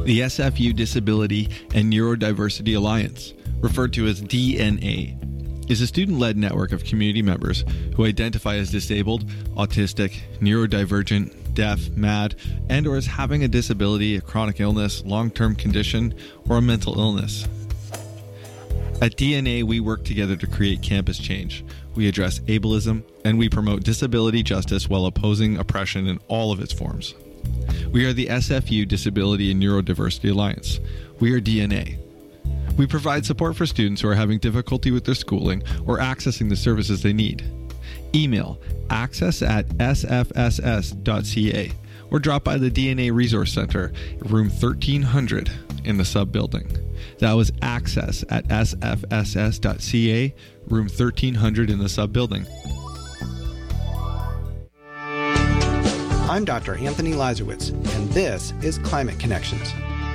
The SFU Disability and Neurodiversity Alliance, referred to as DNA, is a student-led network of community members who identify as disabled, autistic, neurodivergent, deaf, mad, and or as having a disability, a chronic illness, long-term condition, or a mental illness. At DNA, we work together to create campus change. We address ableism, and we promote disability justice while opposing oppression in all of its forms. We are the SFU Disability and Neurodiversity Alliance. We are DNA. We provide support for students who are having difficulty with their schooling or accessing the services they need. Email access@sfss.ca or drop by the DNA Resource Center, room 1300 in the sub-building. That was access@sfss.ca, room 1300 in the sub-building. I'm Dr. Anthony Lazarowitz, and this is Climate Connections.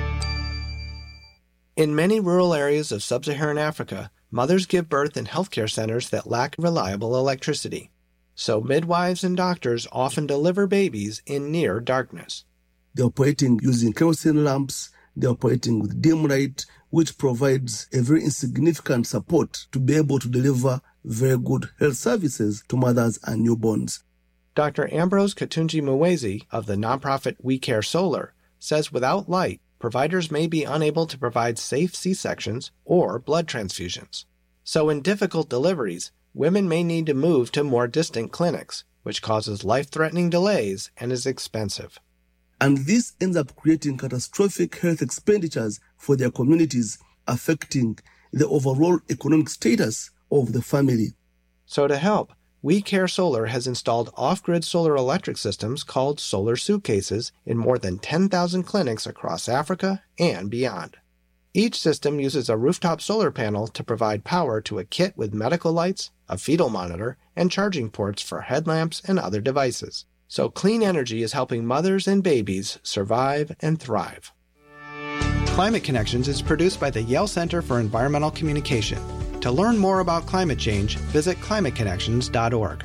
In many rural areas of sub-Saharan Africa, mothers give birth in healthcare centers that lack reliable electricity. So midwives and doctors often deliver babies in near darkness. They're operating using kerosene lamps. They're operating with dim light, which provides a very insignificant support to be able to deliver very good health services to mothers and newborns. Dr. Ambrose Katunji Muwezi of the nonprofit We Care Solar says without light, providers may be unable to provide safe C-sections or blood transfusions. So in difficult deliveries, women may need to move to more distant clinics, which causes life-threatening delays and is expensive. And this ends up creating catastrophic health expenditures for their communities, affecting the overall economic status of the family. So to help, We Care Solar has installed off-grid solar electric systems called solar suitcases in more than 10,000 clinics across Africa and beyond. Each system uses a rooftop solar panel to provide power to a kit with medical lights, a fetal monitor, and charging ports for headlamps and other devices. So clean energy is helping mothers and babies survive and thrive. Climate Connections is produced by the Yale Center for Environmental Communication. To learn more about climate change, visit climateconnections.org.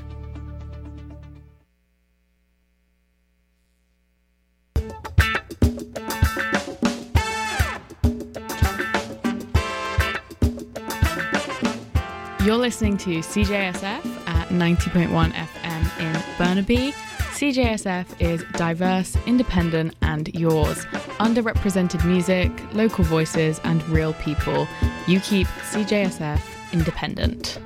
You're listening to CJSF at 90.1 FM in Burnaby. CJSF is diverse, independent, and yours. Underrepresented music, local voices, and real people. You keep CJSF independent.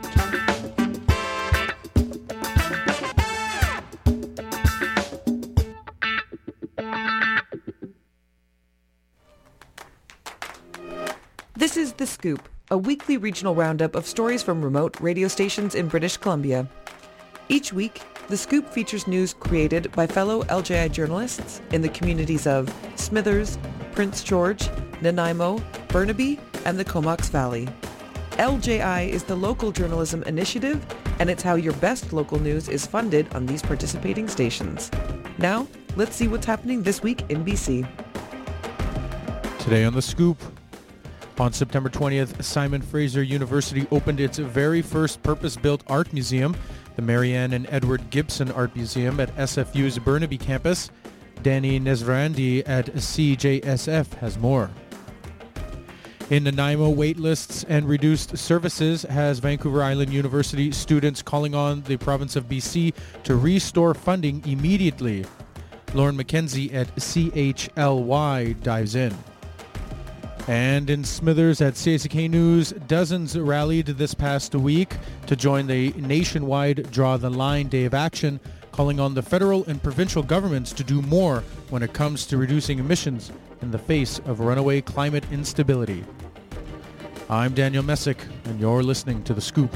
This is The Scoop, a weekly regional roundup of stories from remote radio stations in British Columbia. Each week, The Scoop features news created by fellow LJI journalists in the communities of Smithers, Prince George, Nanaimo, Burnaby, and the Comox Valley. LJI is the local journalism initiative, and it's how your best local news is funded on these participating stations. Now, let's see what's happening this week in BC. Today on The Scoop. On September 20th, Simon Fraser University opened its very first purpose-built art museum, the Marianne and Edward Gibson Art Museum at SFU's Burnaby campus. Danny Nezrandi at CJSF has more. In Nanaimo, waitlists and reduced services has Vancouver Island University students calling on the province of BC to restore funding immediately. Lauren McKenzie at CHLY dives in. And in Smithers at CSK News, dozens rallied this past week to join the nationwide Draw the Line Day of Action, calling on the federal and provincial governments to do more when it comes to reducing emissions in the face of runaway climate instability. I'm Daniel Messick, and you're listening to The Scoop.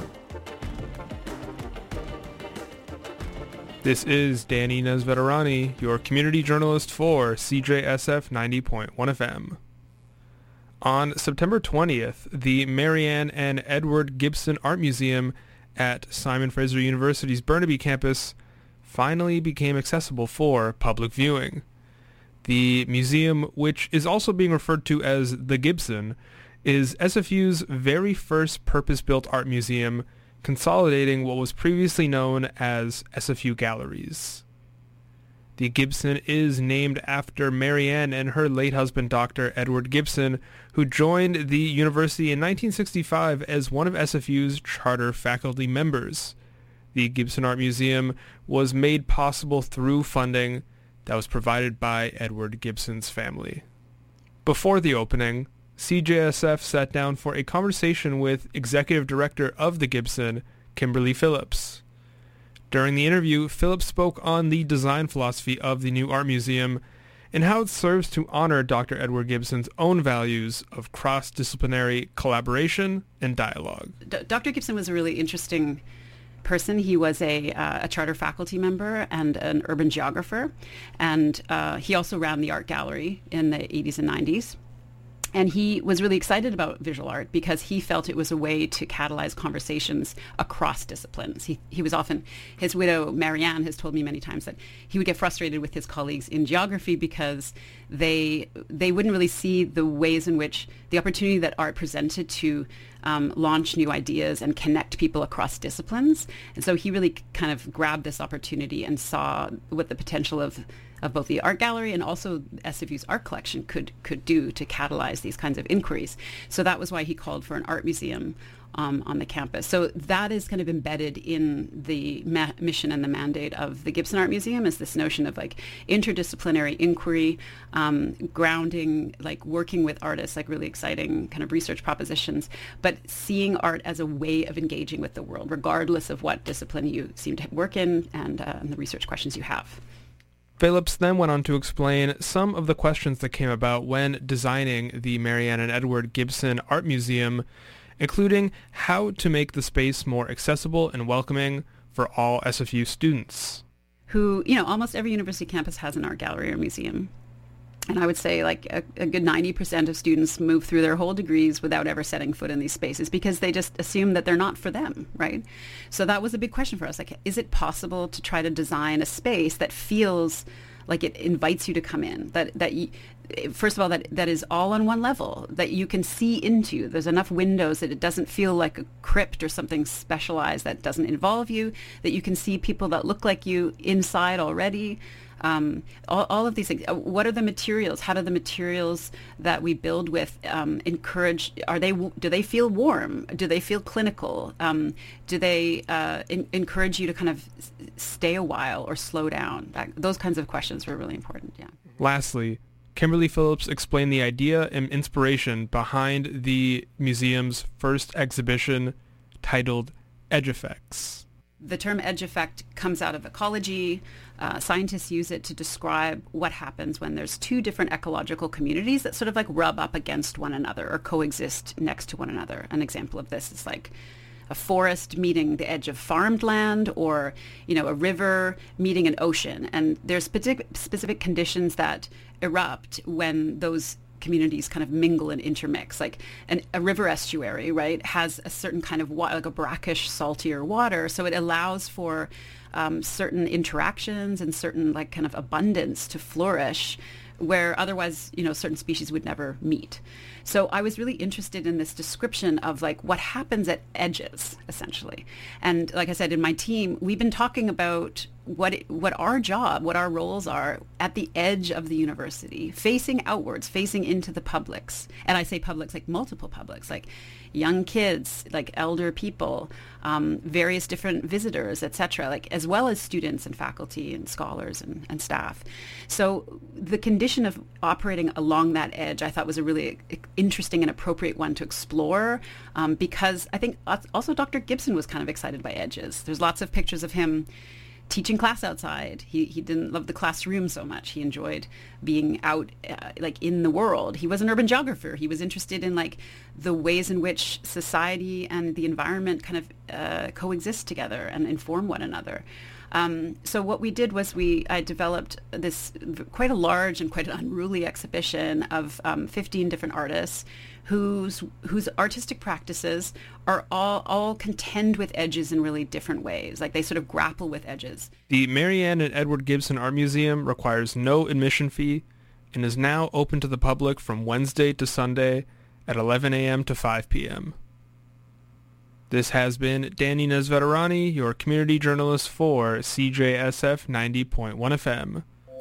This is Danny Nezveterani, your community journalist for CJSF 90.1 FM. On September 20th, the Marianne and Edward Gibson Art Museum at Simon Fraser University's Burnaby campus finally became accessible for public viewing. The museum, which is also being referred to as the Gibson, is SFU's very first purpose-built art museum, consolidating what was previously known as SFU Galleries. The Gibson is named after Marianne and her late husband, Dr. Edward Gibson, who joined the university in 1965 as one of SFU's charter faculty members. The Gibson Art Museum was made possible through funding that was provided by Edward Gibson's family. Before the opening, CJSF sat down for a conversation with Executive Director of the Gibson, Kimberly Phillips. During the interview, Phillips spoke on the design philosophy of the new art museum and how it serves to honor Dr. Edward Gibson's own values of cross-disciplinary collaboration and dialogue. Dr. Gibson was a really interesting person. He was a charter faculty member and an urban geographer, and he also ran the art gallery in the 80s and 90s. And he was really excited about visual art because he felt it was a way to catalyze conversations across disciplines. He was often, his widow, Marianne, has told me many times that he would get frustrated with his colleagues in geography because they wouldn't really see the ways in which the opportunity that art presented to launch new ideas and connect people across disciplines. And so he really kind of grabbed this opportunity and saw what the potential of both the art gallery and also SFU's art collection could do to catalyze these kinds of inquiries. So that was why he called for an art museum on the campus. So that is kind of embedded in the mission and the mandate of the Gibson Art Museum, is this notion of like interdisciplinary inquiry, grounding, like working with artists, like really exciting kind of research propositions, but seeing art as a way of engaging with the world, regardless of what discipline you seem to work in and the research questions you have. Phillips then went on to explain some of the questions that came about when designing the Marianne and Edward Gibson Art Museum, including how to make the space more accessible and welcoming for all SFU students. Who, almost every university campus has an art gallery or museum. And I would say like a good 90% of students move through their whole degrees without ever setting foot in these spaces because they just assume that they're not for them, right? So that was a big question for us. Like, is it possible to try to design a space that feels like it invites you to come in, first of all, that is all on one level, that you can see into. There's enough windows that it doesn't feel like a crypt or something specialized that doesn't involve you, that you can see people that look like you inside already. All of these things. What are the materials? How do the materials that we build with encourage? Do they feel warm? Do they feel clinical? Do they encourage you to kind of stay a while or slow down? Those kinds of questions were really important. Yeah. Lastly, Kimberly Phillips explained the idea and inspiration behind the museum's first exhibition titled Edge Effects. The term edge effect comes out of ecology. Scientists use it to describe what happens when there's two different ecological communities that sort of like rub up against one another or coexist next to one another. An example of this is like a forest meeting the edge of farmed land, or a river meeting an ocean. And there's specific conditions that erupt when those communities kind of mingle and intermix. Like a river estuary, right, has a certain kind of water, like a brackish, saltier water. So it allows for certain interactions and certain like kind of abundance to flourish where otherwise, certain species would never meet. So I was really interested in this description of like what happens at edges, essentially. And like I said, in my team, we've been talking about what our roles are at the edge of the university, facing outwards, facing into the publics. And I say publics like multiple publics, like young kids, like elder people, various different visitors, etc., like as well as students and faculty and scholars and staff. So the condition of operating along that edge, I thought was a really interesting and appropriate one to explore, because I think also Dr. Gibson was kind of excited by edges. There's lots of pictures of him teaching class outside. He didn't love the classroom so much. He enjoyed being out like in the world. He was an urban geographer. He was interested in like the ways in which society and the environment kind of coexist together and inform one another. So what we did was I developed this quite a large and quite an unruly exhibition of 15 different artists whose artistic practices are all contend with edges in really different ways. Like they sort of grapple with edges. The Marianne and Edward Gibson Art Museum requires no admission fee and is now open to the public from Wednesday to Sunday at 11 a.m. to 5 p.m. This has been Danny Nesveterani, your community journalist for CJSF 90.1 FM.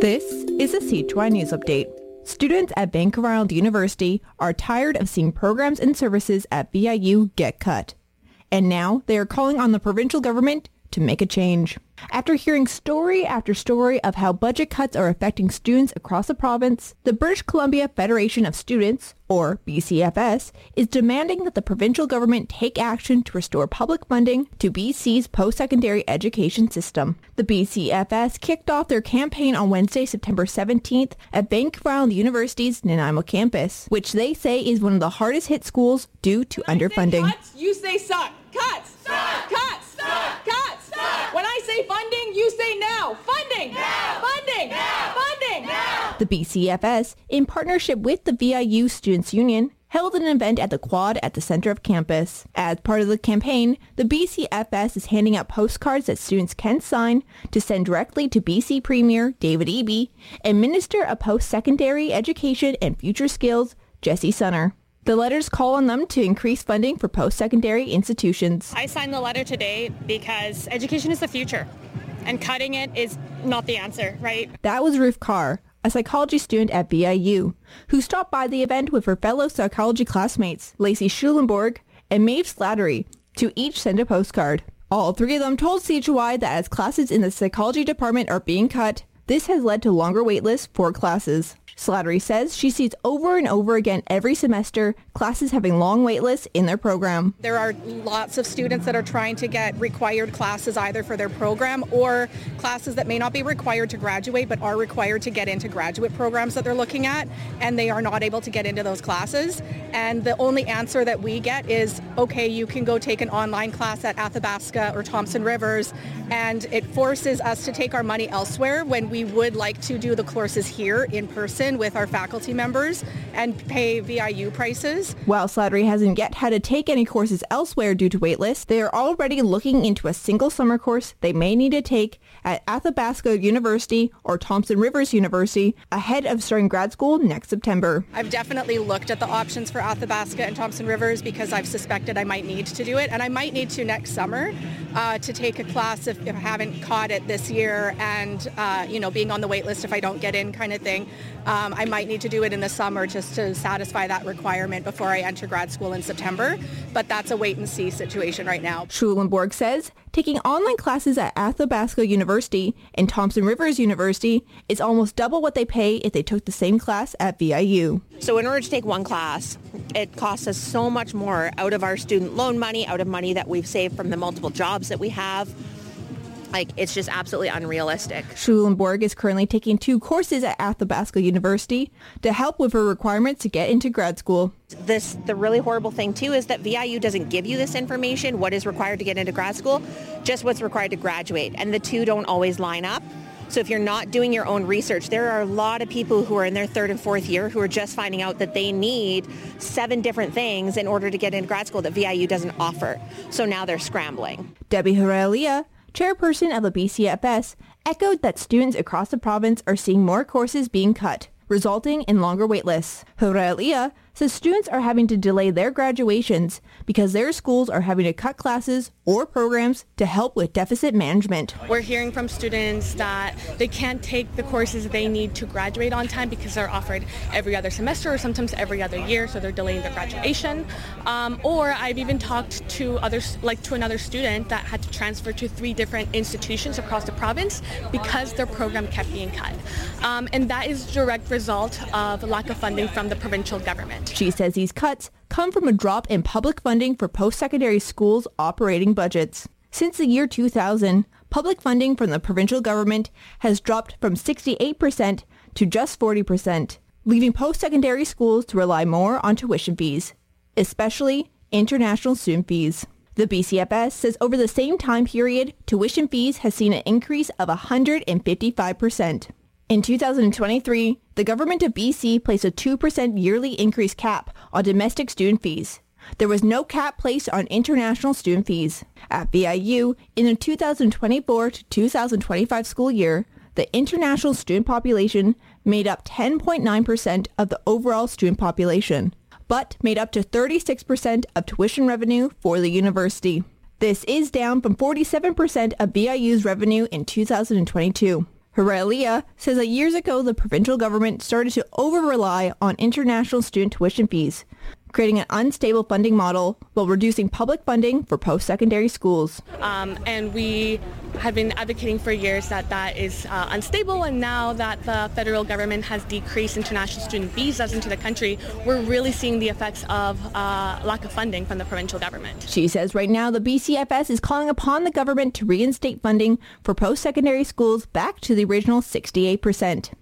This is a C2I News Update. Students at Vancouver Island University are tired of seeing programs and services at VIU get cut. And now they are calling on the provincial government to make a change. After hearing story after story of how budget cuts are affecting students across the province, the British Columbia Federation of Students, or BCFS, is demanding that the provincial government take action to restore public funding to BC's post-secondary education system. The BCFS kicked off their campaign on Wednesday, September 17th at Vancouver Island University's Nanaimo campus, which they say is one of the hardest hit schools due to underfunding. Cuts, you say suck. Cuts! Suck! Cuts! Suck! Cuts! Suck! When I say funding, you say now. Funding! Now! Funding! Now! Funding! Now! The BCFS, in partnership with the VIU Students' Union, held an event at the Quad at the center of campus. As part of the campaign, the BCFS is handing out postcards that students can sign to send directly to BC Premier David Eby and Minister of Post-Secondary Education and Future Skills, Jessie Sunner. The letters call on them to increase funding for post-secondary institutions. I signed the letter today because education is the future, and cutting it is not the answer, right? That was Ruth Carr, a psychology student at VIU, who stopped by the event with her fellow psychology classmates, Lacey Schulenborg and Maeve Slattery, to each send a postcard. All three of them told C2I that as classes in the psychology department are being cut, this has led to longer wait lists for classes. Slattery says she sees over and over again every semester classes having long wait lists in their program. There are lots of students that are trying to get required classes either for their program or classes that may not be required to graduate but are required to get into graduate programs that they're looking at, and they are not able to get into those classes. And the only answer that we get is, okay, you can go take an online class at Athabasca or Thompson Rivers, and it forces us to take our money elsewhere when we would like to do the courses here in person with our faculty members and pay VIU prices. While Slattery hasn't yet had to take any courses elsewhere due to waitlists, they are already looking into a single summer course they may need to take at Athabasca University or Thompson Rivers University ahead of starting grad school next September. I've definitely looked at the options for Athabasca and Thompson Rivers because I've suspected I might need to do it, and I might need to next summer to take a class if I haven't caught it this year, and being on the wait list if I don't get in kind of thing. I might need to do it in the summer just to satisfy that requirement before I enter grad school in September, but that's a wait and see situation right now. Schulenborg says taking online classes at Athabasca University and Thompson Rivers University is almost double what they pay if they took the same class at VIU. So in order to take one class, it costs us so much more out of our student loan money, out of money that we've saved from the multiple jobs that we have. It's just absolutely unrealistic. Schulenborg is currently taking 2 courses at Athabasca University to help with her requirements to get into grad school. The really horrible thing, too, is that VIU doesn't give you this information, what is required to get into grad school, just what's required to graduate. And the two don't always line up. So if you're not doing your own research, there are a lot of people who are in their 3rd and 4th year who are just finding out that they need 7 different things in order to get into grad school that VIU doesn't offer. So now they're scrambling. Debbie Horelia, chairperson of the BCFS, echoed that students across the province are seeing more courses being cut, resulting in longer wait lists. Horelia says students are having to delay their graduations because their schools are having to cut classes or programs to help with deficit management. We're hearing from students that they can't take the courses they need to graduate on time because they're offered every other semester or sometimes every other year, so they're delaying their graduation. Or I've even talked to others, to another student that had to transfer to 3 different institutions across the province because their program kept being cut. And that is a direct result of lack of funding from the provincial government. She says these cuts come from a drop in public funding for post-secondary schools' operating budgets. Since the year 2000, public funding from the provincial government has dropped from 68% to just 40%, leaving post-secondary schools to rely more on tuition fees, especially international student fees. The BCFS says over the same time period, tuition fees has seen an increase of 155%. In 2023, the government of BC placed a 2% yearly increase cap on domestic student fees. There was no cap placed on international student fees. At VIU, in the 2024 to 2025 school year, the international student population made up 10.9% of the overall student population, but made up to 36% of tuition revenue for the university. This is down from 47% of VIU's revenue in 2022. Herelia says that years ago the provincial government started to over-rely on international student tuition fees, creating an unstable funding model while reducing public funding for post-secondary schools. And we have been advocating for years that is unstable, and now that the federal government has decreased international student visas into the country, we're really seeing the effects of lack of funding from the provincial government. She says right now the BCFS is calling upon the government to reinstate funding for post-secondary schools back to the original 68%.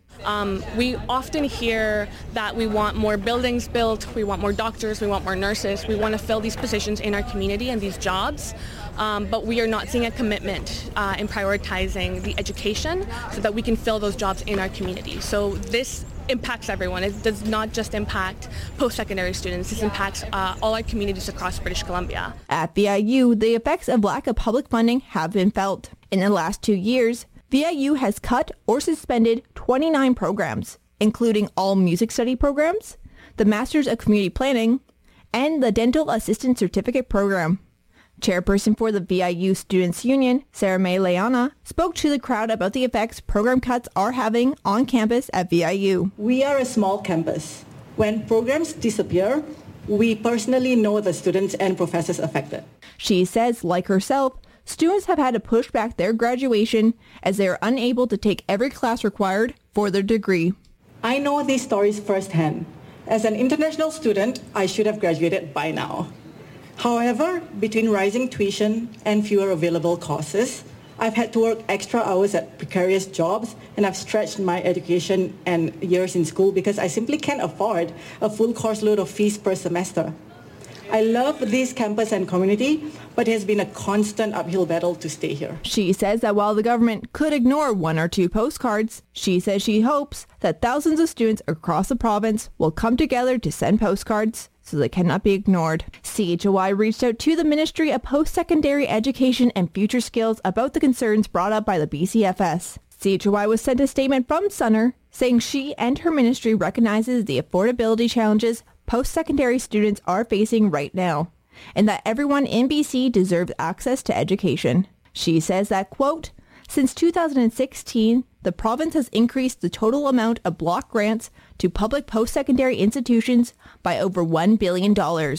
We often hear that we want more buildings built, we want more doctors, we want more nurses, we want to fill these positions in our community and these jobs, but we are not seeing a commitment in prioritizing the education so that we can fill those jobs in our community. So this impacts everyone. It does not just impact post-secondary students. This impacts all our communities across British Columbia. At VIU, the effects of lack of public funding have been felt. In the last 2 years, VIU has cut or suspended 29 programs, including all music study programs, the Masters of Community Planning, and the Dental Assistant Certificate program. Chairperson for the VIU Students' Union, Sarah May Leana, spoke to the crowd about the effects program cuts are having on campus at VIU. We are a small campus. When programs disappear, we personally know the students and professors affected. She says, like herself, students have had to push back their graduation as they are unable to take every class required for their degree. I know these stories firsthand. As an international student, I should have graduated by now. However, between rising tuition and fewer available courses, I've had to work extra hours at precarious jobs, and I've stretched my education and years in school because I simply can't afford a full course load of fees per semester. I love this campus and community, but it has been a constant uphill battle to stay here. She says that while the government could ignore 1 or 2 postcards, she says she hopes that thousands of students across the province will come together to send postcards so they cannot be ignored. CHOI reached out to the Ministry of Post-Secondary Education and Future Skills about the concerns brought up by the BCFS. CHOI was sent a statement from Sunner saying she and her ministry recognizes the affordability challenges post-secondary students are facing right now, and that everyone in BC deserves access to education. She says that, quote, since 2016, the province has increased the total amount of block grants to public post-secondary institutions by over $1 billion,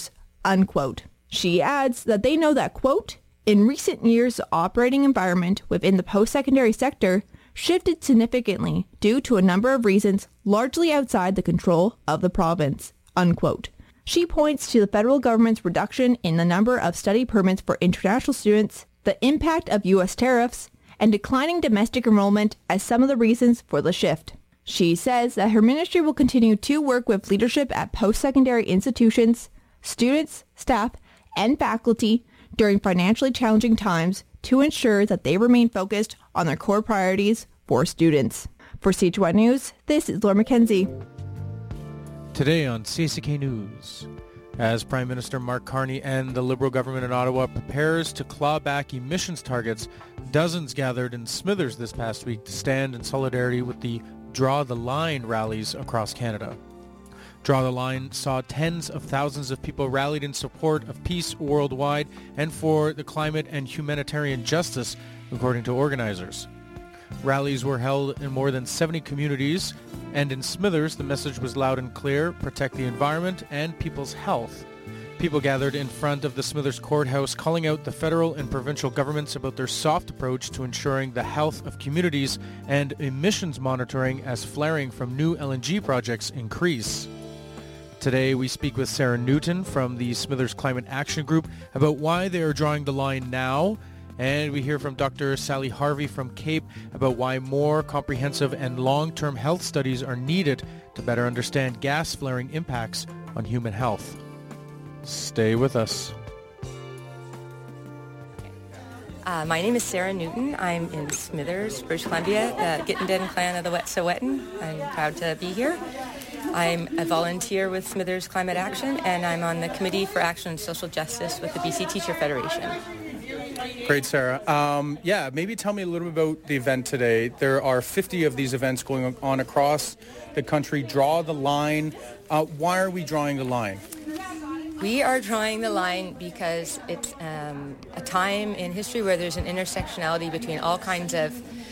unquote. She adds that they know that, quote, in recent years, the operating environment within the post-secondary sector shifted significantly due to a number of reasons largely outside the control of the province, unquote. She points to the federal government's reduction in the number of study permits for international students, the impact of U.S. tariffs, and declining domestic enrollment as some of the reasons for the shift. She says that her ministry will continue to work with leadership at post-secondary institutions, students, staff, and faculty during financially challenging times to ensure that they remain focused on their core priorities for students. For CHY News, this is Laura McKenzie. Today on CSK News, as Prime Minister Mark Carney and the Liberal government in Ottawa prepares to claw back emissions targets, dozens gathered in Smithers this past week to stand in solidarity with the Draw the Line rallies across Canada. Draw the Line saw tens of thousands of people rallied in support of peace worldwide and for the climate and humanitarian justice, according to organizers. Rallies were held in more than 70 communities, and in Smithers, the message was loud and clear: protect the environment and people's health. People gathered in front of the Smithers courthouse calling out the federal and provincial governments about their soft approach to ensuring the health of communities and emissions monitoring as flaring from new LNG projects increase. Today, we speak with Sarah Newton from the Smithers Climate Action Group about why they are drawing the line now. And we hear from Dr. Sally Harvey from CAPE about why more comprehensive and long-term health studies are needed to better understand gas flaring impacts on human health. Stay with us. My name is Sarah Newton. I'm in Smithers, British Columbia, the Gittenden clan of the Wet'suwet'en. I'm proud to be here. I'm a volunteer with Smithers Climate Action, and I'm on the Committee for Action and Social Justice with the BC Teacher Federation. Great, Sarah. Maybe tell me a little bit about the event today. There are 50 of these events going on across the country. Draw the line. Why are we drawing the line? We are drawing the line because it's a time in history where there's an intersectionality between all kinds of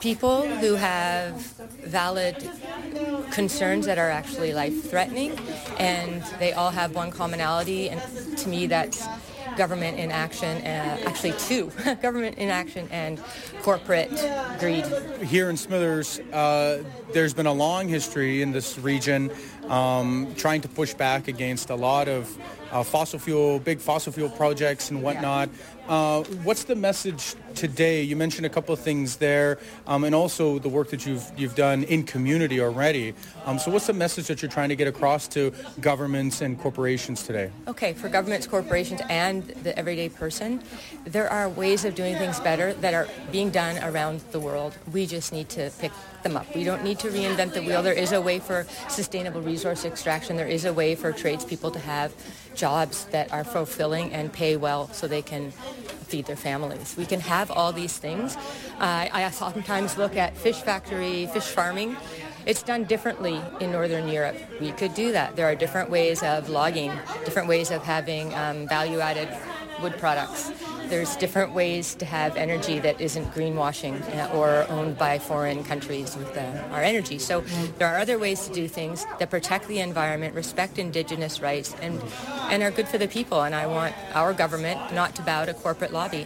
people who have valid concerns that are actually life-threatening, and they all have one commonality, and to me that's government inaction, actually two, government inaction and corporate greed. Here in Smithers, there's been a long history in this region trying to push back against a lot of big fossil fuel projects and whatnot. What's the message today? You mentioned a couple of things there, and also the work that you've done in community already. So what's the message that you're trying to get across to governments and corporations today? Okay, for governments, corporations, and the everyday person, there are ways of doing things better that are being done around the world. We just need to pick them up. We don't need to reinvent the wheel. There is a way for sustainable resource extraction. There is a way for tradespeople to have jobs that are fulfilling and pay well so they can feed their families. We can have all these things. I sometimes look at fish farming. It's done differently in Northern Europe. We could do that. There are different ways of logging, different ways of having value-added wood products. There's different ways to have energy that isn't greenwashing or owned by foreign countries with our energy. So there are other ways to do things that protect the environment, respect Indigenous rights, and are good for the people. And I want our government not to bow to corporate lobby.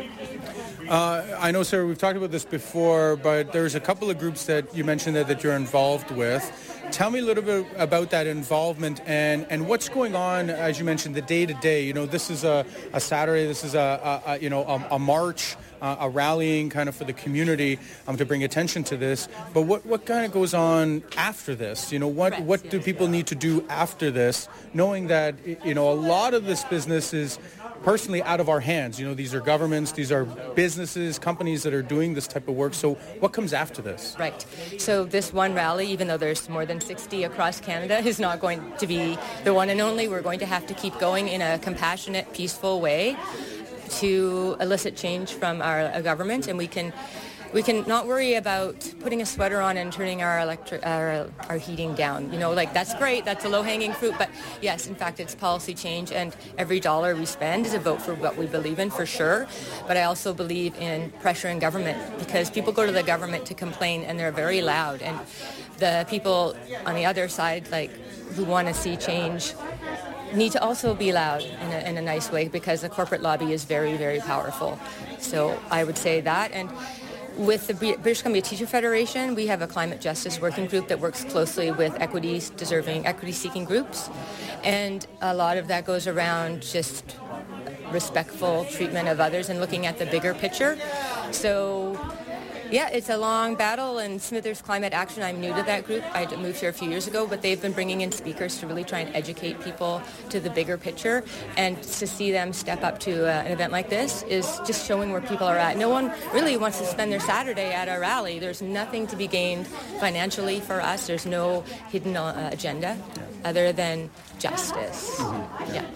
I know, Sarah, we've talked about this before, but there's a couple of groups that you mentioned that you're involved with. Tell me a little bit about that involvement and what's going on, as you mentioned, the day-to-day. You know, this is a Saturday, this is a march, a rallying kind of for the community to bring attention to this. But what kind of goes on after this? You know, what do people need to do after this, knowing that, you know, a lot of this business is personally out of our hands. You know, these are governments, these are businesses, companies that are doing this type of work. So what comes after this? Right. So this one rally, even though there's more than 60 across Canada, is not going to be the one and only. We're going to have to keep going in a compassionate, peaceful way to elicit change from our government, and we can not worry about putting a sweater on and turning our heating down. You know, like that's great. That's a low-hanging fruit. But yes, in fact, it's policy change, and every dollar we spend is a vote for what we believe in, for sure. But I also believe in pressuring government, because people go to the government to complain, and they're very loud. And the people on the other side, like who want to see change, need to also be loud in a nice way, because the corporate lobby is very, very powerful. So I would say that. And with the British Columbia Teacher Federation, we have a climate justice working group that works closely with equity-seeking groups. And a lot of that goes around just respectful treatment of others and looking at the bigger picture. So yeah, it's a long battle, and Smithers Climate Action, I'm new to that group. I moved here a few years ago, but they've been bringing in speakers to really try and educate people to the bigger picture, and to see them step up to an event like this is just showing where people are at. No one really wants to spend their Saturday at a rally. There's nothing to be gained financially for us. There's no hidden agenda other than justice. Yeah.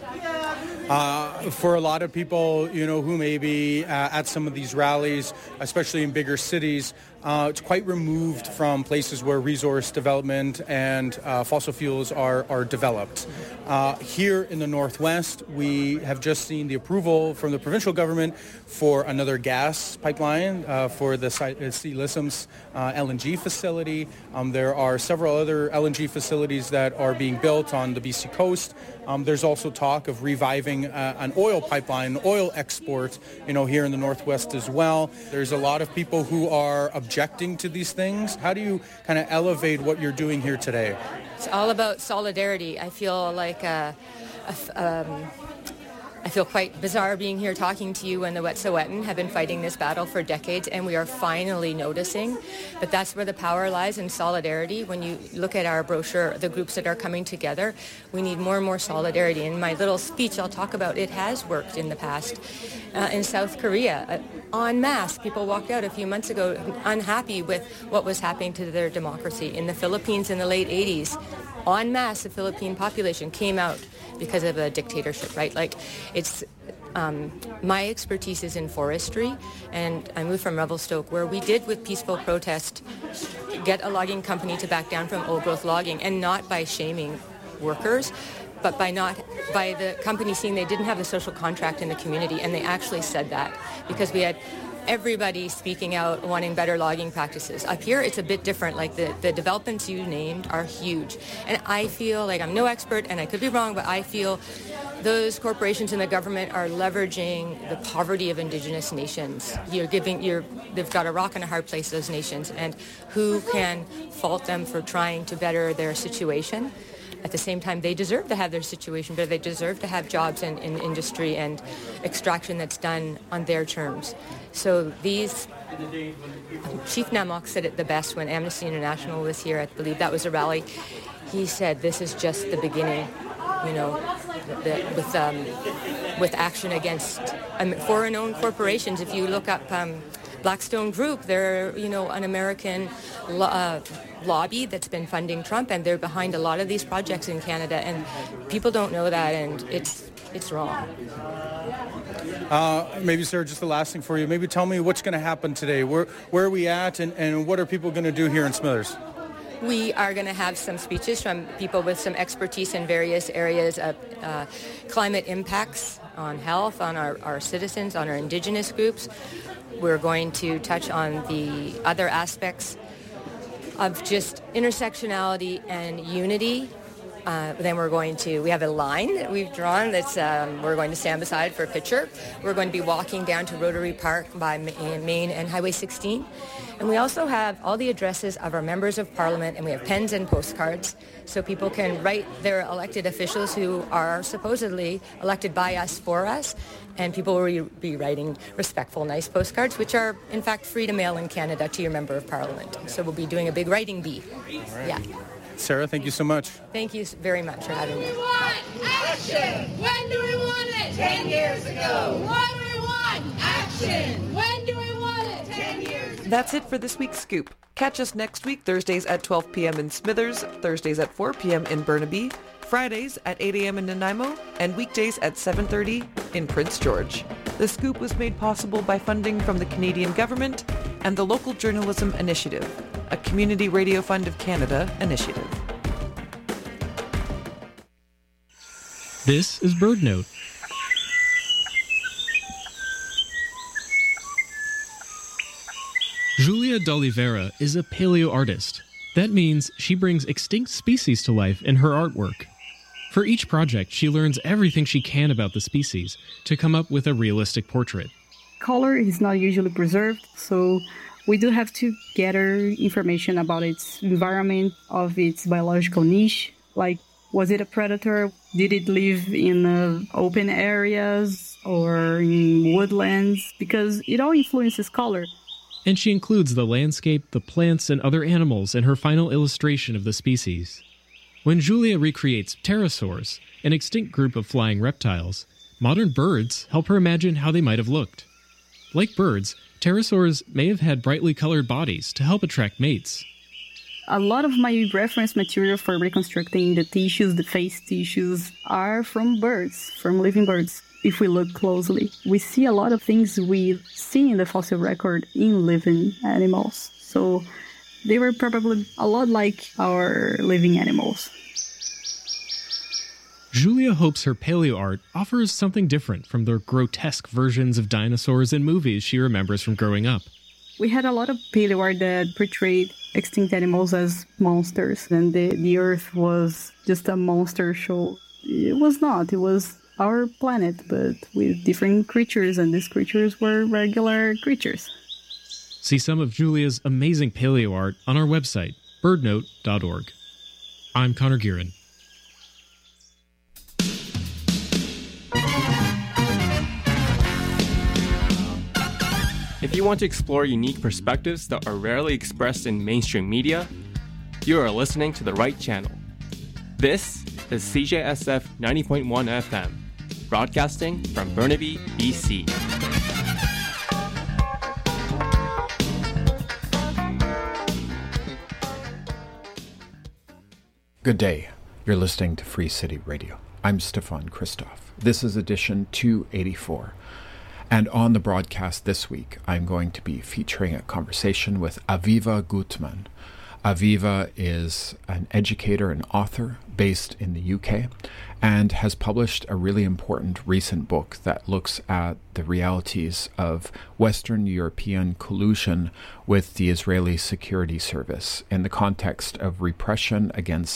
For a lot of people, you know, who may be at some of these rallies, especially in bigger cities, it's quite removed from places where resource development and fossil fuels are developed. Here in the Northwest, we have just seen the approval from the provincial government for another gas pipeline for the St. Lissoms LNG facility. There are several other LNG facilities that are being built on the BC coast. There's also talk of reviving an oil pipeline, oil export, you know, here in the Northwest as well. There's a lot of people who are objecting to these things. How do you kind of elevate what you're doing here today? It's all about solidarity. I feel like I feel quite bizarre being here talking to you when the Wet'suwet'en have been fighting this battle for decades, and we are finally noticing. But that's where the power lies, in solidarity. When you look at our brochure, the groups that are coming together, we need more and more solidarity. In my little speech, I'll talk about it has worked in the past. In South Korea, en masse, people walked out a few months ago unhappy with what was happening to their democracy. In the Philippines in the late 80s, en masse, the Philippine population came out because of a dictatorship, right? Like, it's my expertise is in forestry, and I moved from Revelstoke, where we did, with peaceful protest, get a logging company to back down from old-growth logging, and not by shaming workers, but by the company seeing they didn't have a social contract in the community, and they actually said that, because we had everybody speaking out, wanting better logging practices. Up here, it's a bit different. Like the developments you named are huge. And I feel like I'm no expert, and I could be wrong, but I feel those corporations and the government are leveraging the poverty of Indigenous nations. They've got a rock and a hard place, those nations, and who can fault them for trying to better their situation? At the same time, they deserve to have their situation better. They deserve to have jobs in industry and extraction that's done on their terms. So these, Chief Namok said it the best when Amnesty International was here. I believe that was a rally. He said, this is just the beginning, with action against foreign-owned corporations. If you look up Blackstone Group, they're, an American lobby that's been funding Trump, and they're behind a lot of these projects in Canada, and people don't know that, and it's wrong. Maybe, Sarah, just the last thing for you. Maybe tell me what's going to happen today. Where are we at, and what are people going to do here in Smithers? We are going to have some speeches from people with some expertise in various areas of climate impacts on health, on our citizens, on our Indigenous groups. We're going to touch on the other aspects of just intersectionality and unity. Then we have a line that we've drawn that's we're going to stand beside for a picture. We're going to be walking down to Rotary Park by Main and Highway 16. And we also have all the addresses of our members of Parliament, and we have pens and postcards so people can write their elected officials who are supposedly elected by us for us. And people will be writing respectful, nice postcards, which are, in fact, free to mail in Canada to your member of Parliament. So we'll be doing a big writing bee. All right. Yeah. Sarah, thank you so much. Thank you very much for having me. When do we want action? When do we want it? 10 years ago. What do we want? Action. When do we want it? 10 years ago. That's it for this week's Scoop. Catch us next week, Thursdays at 12 p.m. in Smithers, Thursdays at 4 p.m. in Burnaby, Fridays at 8 a.m. in Nanaimo, and weekdays at 7:30 in Prince George. The Scoop was made possible by funding from the Canadian government and the Local Journalism Initiative, a Community Radio Fund of Canada initiative. This is BirdNote. Julia D'Oliveira is a paleo artist. That means she brings extinct species to life in her artwork. For each project, she learns everything she can about the species to come up with a realistic portrait. Color is not usually preserved, so we do have to gather information about its environment, of its biological niche, like was it a predator? Did it live in open areas or in woodlands? Because it all influences color. And she includes the landscape, the plants, and other animals in her final illustration of the species. When Julia recreates pterosaurs, an extinct group of flying reptiles, modern birds help her imagine how they might have looked. Like birds, pterosaurs may have had brightly colored bodies to help attract mates. A lot of my reference material for reconstructing the tissues, the face tissues, are from birds, from living birds. If we look closely, we see a lot of things we see in the fossil record in living animals. So they were probably a lot like our living animals. Julia hopes her paleo art offers something different from the grotesque versions of dinosaurs in movies she remembers from growing up. We had a lot of paleo art that portrayed extinct animals as monsters, and the Earth was just a monster show. It was not. It was our planet, but with different creatures, and these creatures were regular creatures. See some of Julia's amazing paleo art on our website, birdnote.org. I'm Connor Guerin. If you want to explore unique perspectives that are rarely expressed in mainstream media, you are listening to the right channel. This is CJSF 90.1 FM, broadcasting from Burnaby, BC. Good day. You're listening to Free City Radio. I'm Stefan Christoff. This is edition 284. And on the broadcast this week, I'm going to be featuring a conversation with Aviva Gutman. Aviva is an educator and author based in the UK and has published a really important recent book that looks at the realities of Western European collusion with the Israeli Security Service in the context of repression against